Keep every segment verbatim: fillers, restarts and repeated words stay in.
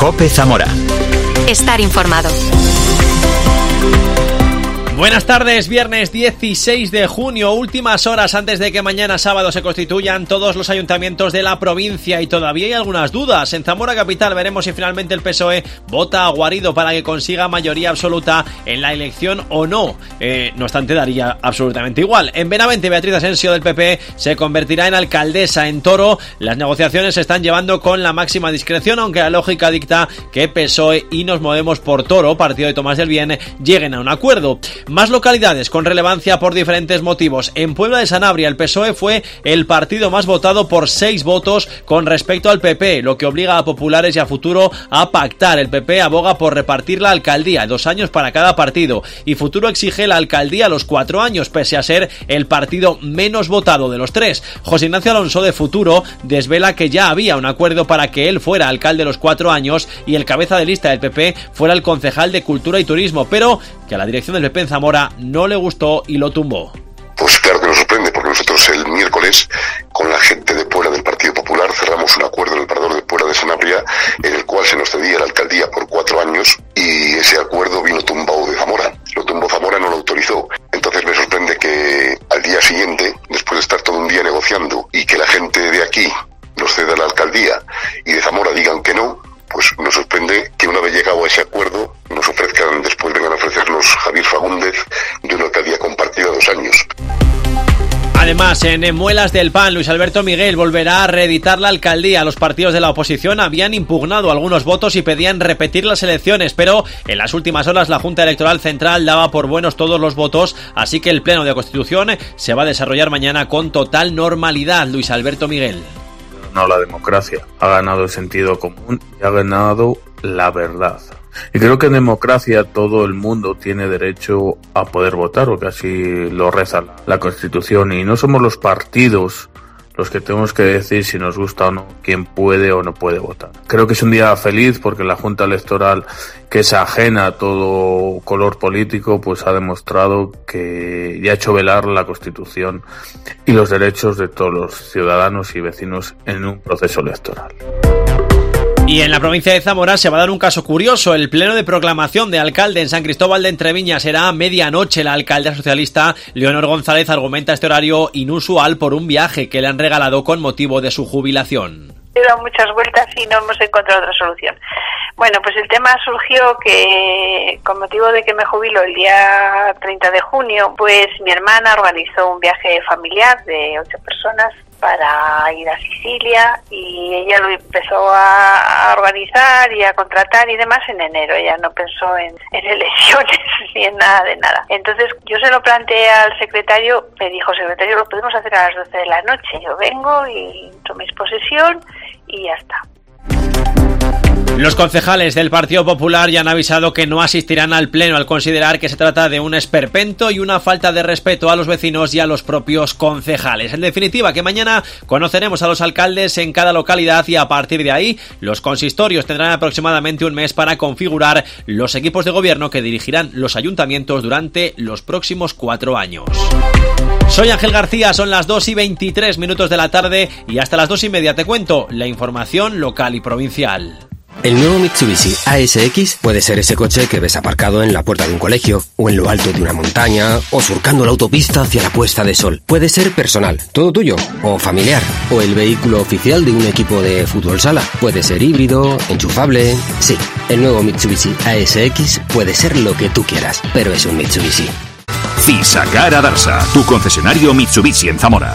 COPE Zamora. Estar informado. Buenas tardes, viernes dieciséis de junio, últimas horas antes de que mañana sábado se constituyan todos los ayuntamientos de la provincia y todavía hay algunas dudas. En Zamora Capital veremos si finalmente el P S O E vota a Guarido para que consiga mayoría absoluta en la elección o no. Eh, no obstante, daría absolutamente igual. En Benavente, Beatriz Asensio del P P se convertirá en alcaldesa. En Toro, las negociaciones se están llevando con la máxima discreción, aunque la lógica dicta que P S O E y Nos Movemos por Toro, partido de Tomás del Bien, lleguen a un acuerdo. Más localidades con relevancia por diferentes motivos. En Puebla de Sanabria, el P S O E fue el partido más votado por seis votos con respecto al P P, lo que obliga a populares y a Futuro a pactar. El P P aboga por repartir la alcaldía, dos años para cada partido, y Futuro exige la alcaldía a los cuatro años, pese a ser el partido menos votado de los tres. José Ignacio Alonso de Futuro desvela que ya había un acuerdo para que él fuera alcalde los cuatro años y el cabeza de lista del P P fuera el concejal de Cultura y Turismo, pero que a la dirección del P P en Zamora no le gustó y lo tumbó. Pues claro que nos sorprende, porque nosotros el miércoles con la gente de Puebla del Partido Popular cerramos un acuerdo en el Parador de Puebla de Sanabria en el cual se nos cedía la alcaldía por cuatro años y ese acuerdo vino tumbado de Zamora. Lo tumbó Zamora, no lo autorizó. Entonces me sorprende que al día siguiente, después de estar todo un día negociando y que la gente de aquí nos ceda la alcaldía y de Zamora digan que no, pues nos sorprende que una vez llegado a ese acuerdo nos ofrezcan, después vengan a ofrecernos Javier Fagúndez de una alcaldía compartida dos años. Además, en Muelas del Pan, Luis Alberto Miguel volverá a reeditar la alcaldía. Los partidos de la oposición habían impugnado algunos votos y pedían repetir las elecciones, pero en las últimas horas la Junta Electoral Central daba por buenos todos los votos, así que el Pleno de Constitución se va a desarrollar mañana con total normalidad. Luis Alberto Miguel. No, la democracia ha ganado el sentido común y ha ganado la verdad. Y creo que en democracia todo el mundo tiene derecho a poder votar, porque así lo reza la Constitución, y no somos los partidos los que tenemos que decir si nos gusta o no quién puede o no puede votar. Creo que es un día feliz porque la Junta Electoral, que es ajena a todo color político, pues ha demostrado que ya ha hecho velar la Constitución y los derechos de todos los ciudadanos y vecinos en un proceso electoral. Y en la provincia de Zamora se va a dar un caso curioso. El pleno de proclamación de alcalde en San Cristóbal de Entreviñas será a medianoche. La alcaldesa socialista Leonor González argumenta este horario inusual por un viaje que le han regalado con motivo de su jubilación. He dado muchas vueltas y no hemos encontrado otra solución. Bueno, pues el tema surgió que con motivo de que me jubilo el día treinta de junio, pues mi hermana organizó un viaje familiar de ocho personas para ir a Sicilia y ella lo empezó a organizar y a contratar y demás en enero. Ella no pensó en, en elecciones ni en nada de nada. Entonces yo se lo planteé al secretario, me dijo, secretario, lo podemos hacer a las doce de la noche. Yo vengo y toméis posesión y ya está. Los concejales del Partido Popular ya han avisado que no asistirán al pleno al considerar que se trata de un esperpento y una falta de respeto a los vecinos y a los propios concejales. En definitiva, que mañana conoceremos a los alcaldes en cada localidad y a partir de ahí los consistorios tendrán aproximadamente un mes para configurar los equipos de gobierno que dirigirán los ayuntamientos durante los próximos cuatro años. Soy Ángel García, son las dos y veintitrés minutos de la tarde y hasta las dos y media te cuento la información local y provincial. El nuevo Mitsubishi A S X puede ser ese coche que ves aparcado en la puerta de un colegio, o en lo alto de una montaña, o surcando la autopista hacia la puesta de sol. Puede ser personal, todo tuyo, o familiar, o el vehículo oficial de un equipo de fútbol sala. Puede ser híbrido, enchufable... Sí, el nuevo Mitsubishi A S X puede ser lo que tú quieras, pero es un Mitsubishi. Fisacar Adarsa, tu concesionario Mitsubishi en Zamora.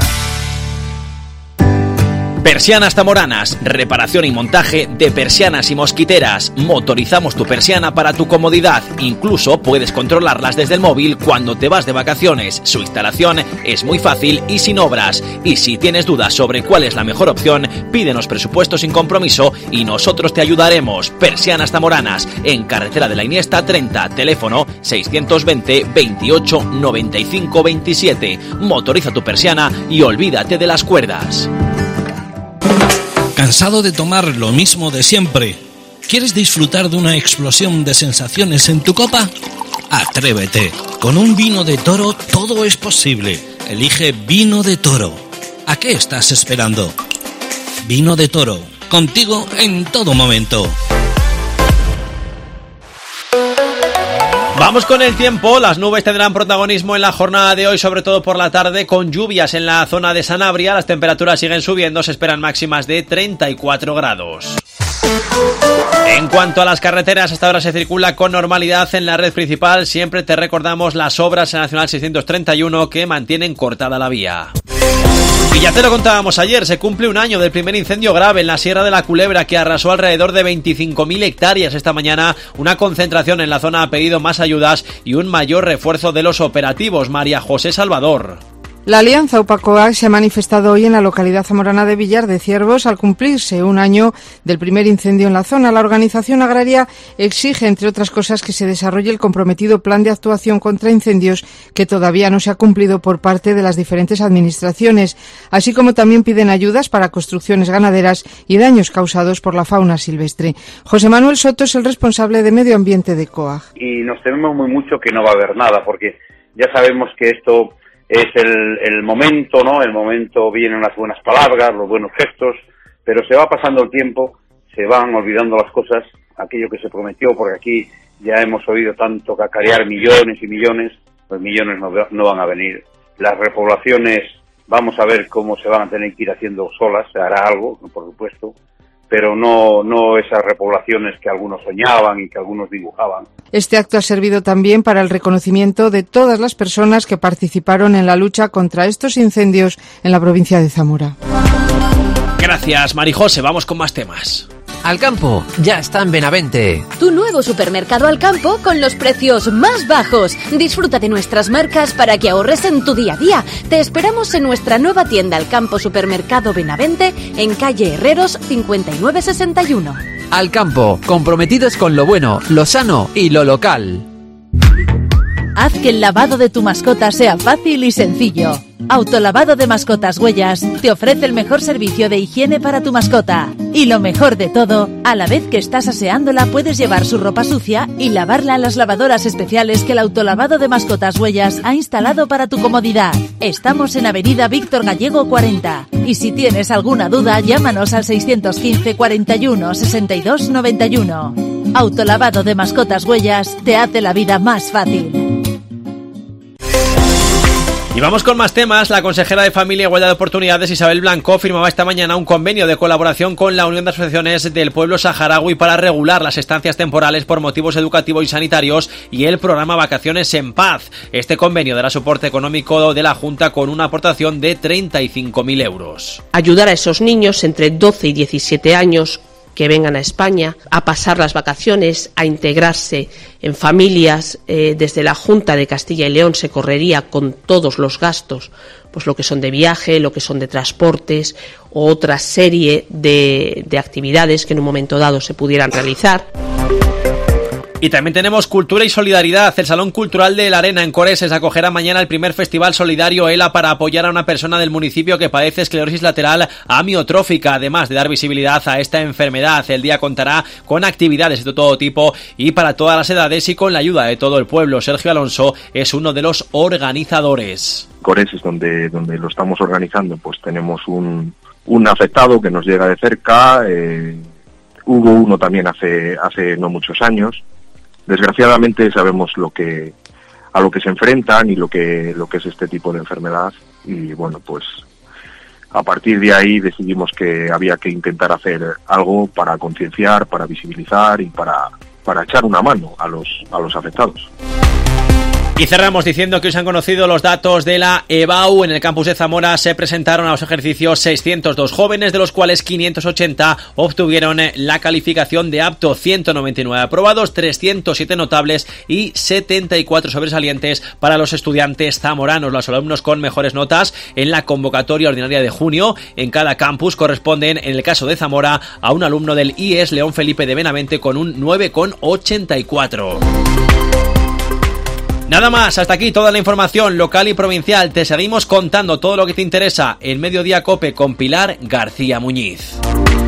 Persianas Zamoranas, reparación y montaje de persianas y mosquiteras. Motorizamos tu persiana para tu comodidad. Incluso puedes controlarlas desde el móvil cuando te vas de vacaciones. Su instalación es muy fácil y sin obras. Y si tienes dudas sobre cuál es la mejor opción, pídenos presupuesto sin compromiso y nosotros te ayudaremos. Persianas Zamoranas, en Carretera de la Iniesta treinta, teléfono seiscientos veinte, veintiocho, noventa y cinco, veintisiete. Motoriza tu persiana y olvídate de las cuerdas. ¿Cansado de tomar lo mismo de siempre? ¿Quieres disfrutar de una explosión de sensaciones en tu copa? Atrévete. Con un vino de Toro todo es posible. Elige Vino de Toro. ¿A qué estás esperando? Vino de Toro. Contigo en todo momento. Vamos con el tiempo. Las nubes tendrán protagonismo en la jornada de hoy, sobre todo por la tarde, con lluvias en la zona de Sanabria. Las temperaturas siguen subiendo, se esperan máximas de treinta y cuatro grados. En cuanto a las carreteras, hasta ahora se circula con normalidad en la red principal. Siempre te recordamos las obras en la Nacional seiscientos treinta y uno que mantienen cortada la vía. Y ya te lo contábamos ayer, se cumple un año del primer incendio grave en la Sierra de la Culebra que arrasó alrededor de veinticinco mil hectáreas esta mañana. Una concentración en la zona ha pedido más ayudas y un mayor refuerzo de los operativos. María José Salvador. La Alianza UPA-COAG se ha manifestado hoy en la localidad zamorana de Villar de Ciervos al cumplirse un año del primer incendio en la zona. La organización agraria exige, entre otras cosas, que se desarrolle el comprometido plan de actuación contra incendios que todavía no se ha cumplido por parte de las diferentes administraciones, así como también piden ayudas para construcciones ganaderas y daños causados por la fauna silvestre. José Manuel Soto es el responsable de Medio Ambiente de COAG. Y nos tememos muy mucho que no va a haber nada, porque ya sabemos que esto es el, el momento, ¿no? El momento, vienen las buenas palabras, los buenos gestos, pero se va pasando el tiempo, se van olvidando las cosas, aquello que se prometió, porque aquí ya hemos oído tanto cacarear millones y millones, pues millones no, no van a venir. Las repoblaciones, vamos a ver cómo se van a tener que ir haciendo solas, se hará algo, por supuesto, pero no, no esas repoblaciones que algunos soñaban y que algunos dibujaban. Este acto ha servido también para el reconocimiento de todas las personas que participaron en la lucha contra estos incendios en la provincia de Zamora. Gracias, Marijose. Vamos con más temas. Alcampo ya está en Benavente. Tu nuevo supermercado Alcampo con los precios más bajos. Disfruta de nuestras marcas para que ahorres en tu día a día. Te esperamos en nuestra nueva tienda Alcampo Supermercado Benavente en calle Herreros cincuenta y nueve sesenta y uno. Alcampo, comprometidos con lo bueno, lo sano y lo local. Haz que el lavado de tu mascota sea fácil y sencillo. Autolavado de Mascotas Huellas te ofrece el mejor servicio de higiene para tu mascota. Y lo mejor de todo, a la vez que estás aseándola puedes llevar su ropa sucia y lavarla en las lavadoras especiales que el Autolavado de Mascotas Huellas ha instalado para tu comodidad. Estamos en Avenida Víctor Gallego cuarenta. Y si tienes alguna duda, llámanos al seiscientos quince cuarenta y uno sesenta y dos noventa y uno. Autolavado de Mascotas Huellas te hace la vida más fácil. Y vamos con más temas. La consejera de Familia e Igualdad de Oportunidades, Isabel Blanco, firmaba esta mañana un convenio de colaboración con la Unión de Asociaciones del Pueblo Saharaui para regular las estancias temporales por motivos educativos y sanitarios y el programa Vacaciones en Paz. Este convenio dará soporte económico de la Junta con una aportación de treinta y cinco mil euros. Ayudar a esos niños entre doce y diecisiete años que vengan a España a pasar las vacaciones, a integrarse en familias. Eh, desde la Junta de Castilla y León se correría con todos los gastos, pues lo que son de viaje, lo que son de transportes o otra serie de, de actividades que en un momento dado se pudieran realizar. Y también tenemos cultura y solidaridad. El Salón Cultural de la Arena en Coreses acogerá mañana el primer festival solidario ELA para apoyar a una persona del municipio que padece esclerosis lateral amiotrófica. Además de dar visibilidad a esta enfermedad, el día contará con actividades de todo tipo y para todas las edades y con la ayuda de todo el pueblo. Sergio Alonso es uno de los organizadores. Coreses, donde, donde lo estamos organizando, pues tenemos un, un afectado que nos llega de cerca. Eh, hubo uno también hace, hace no muchos años. Desgraciadamente sabemos lo que a lo que se enfrentan y lo que lo que es este tipo de enfermedad y bueno, pues a partir de ahí decidimos que había que intentar hacer algo para concienciar, para visibilizar y para para echar una mano a los a los afectados. Y cerramos diciendo que hoy se han conocido los datos de la E B A U. En el campus de Zamora se presentaron a los ejercicios seiscientos dos jóvenes, de los cuales quinientos ochenta obtuvieron la calificación de apto, ciento noventa y nueve aprobados, trescientos siete notables y setenta y cuatro sobresalientes para los estudiantes zamoranos. Los alumnos con mejores notas en la convocatoria ordinaria de junio en cada campus corresponden, en el caso de Zamora, a un alumno del I E S León Felipe de Benavente con un nueve coma ochenta y cuatro. Nada más, hasta aquí toda la información local y provincial. Te seguimos contando todo lo que te interesa en Mediodía Cope con Pilar García Muñiz.